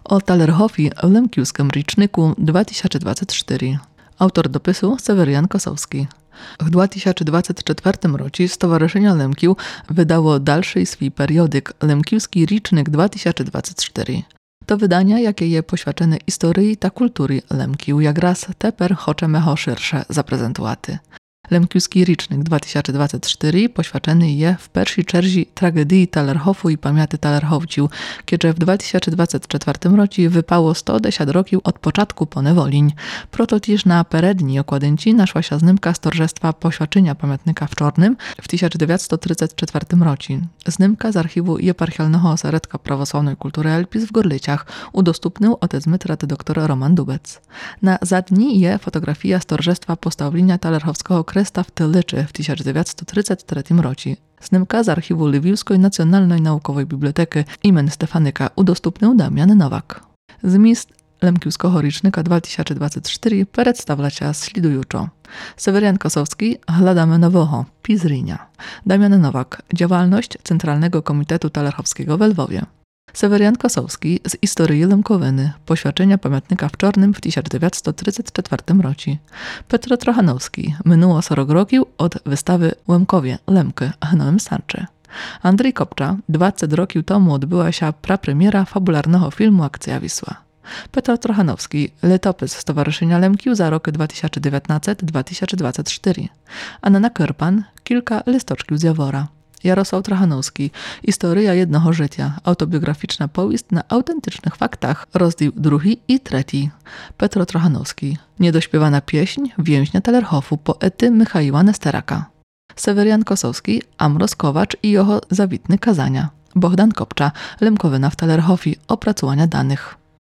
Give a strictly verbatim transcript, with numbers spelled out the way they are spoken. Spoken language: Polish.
O Talerhofi w Lemkiuskim Ryczniku dwa tysiące dwudziestym czwartym. Autor dopisu Sewerian Kosowski. W dwa tysiące dwudziestym czwartym roku Stowarzyszenie Lemkił wydało dalszy swój periodyk Lemkiuski Rycznik dwa tysiące dwudziesty czwarty. To wydania, jakie je poświęcone historii ta kultury Lemkił, jak raz teper choczemy ho szersze zaprezentowaty. Lemkiuski Rycznik dwa tysiące dwudziesty czwarty poświęcony je w pierwszej czerzi tragedii Talerhofu i pamięci Talerhowciu, kiedy w dwa tysiące dwudziestym czwartym roku wypało sto dziesięć roków od początku ponewoliń. Proto też na peredni okładynci naszła się znymka z torzestwa poświadczenia pamiętnika w Czornym w tysiąc dziewięćset trzydziestym czwartym roku. Znymka z archiwu Eparchialnego Ośrodka Prawosławnej Kultury Elpis w Gorlicach udostępnił otec mytrat dr Roman Dubec. Na zadni je fotografia z torzestwa postawienia Talerchowskiego Kresta w Tylyczy w tysiąc dziewięćset trzydziestym trzecim roku. Znymka z archiwu Lwiwskiej Nacjonalnej Naukowej Biblioteki im. Stefanyka udostępnił Damian Nowak. Zmist Lemkiuskiego Rycznika dwa tysiące dwudziesty czwarty przedstawia się slidująco. Sewerian Kosowski Hladamy Nowoho, Pizrynia. Damian Nowak, działalność Centralnego Komitetu Talerchowskiego w Lwowie. Sewerian Kosowski z historii Lemkowyny, poświadczenia pamiętnika w Czornym w tysiąc dziewięćset trzydziestym czwartym roku. Petro Trochanowski, minęło czterdzieści roków od wystawy Łemkowie, Lemky w Nowym Sączu. Andrzej Kopcza, dwadzieścia roków temu odbyła się prapremiera fabularnego filmu Akcja Wisła. Petro Trochanowski, letopis Stowarzyszenia Lemkił za roky dwa tysiące dziewiętnasty do dwa tysiące dwudziestego czwartego. Anna Kyrpan, kilka listoczków z Jawora. Jarosław Trochanowski, Historia jednego życia, autobiograficzna powieść na autentycznych faktach, rozdział drugi i trzeci. Petro Trochanowski, niedośpiewana pieśń więźnia Talerhofu poety Michaiła Nesteraka. Sewerian Kosowski, Amros Kowacz i jego zawitny kazania. Bohdan Kopcza, Lemkowyna w Talerhofi, opracowania danych.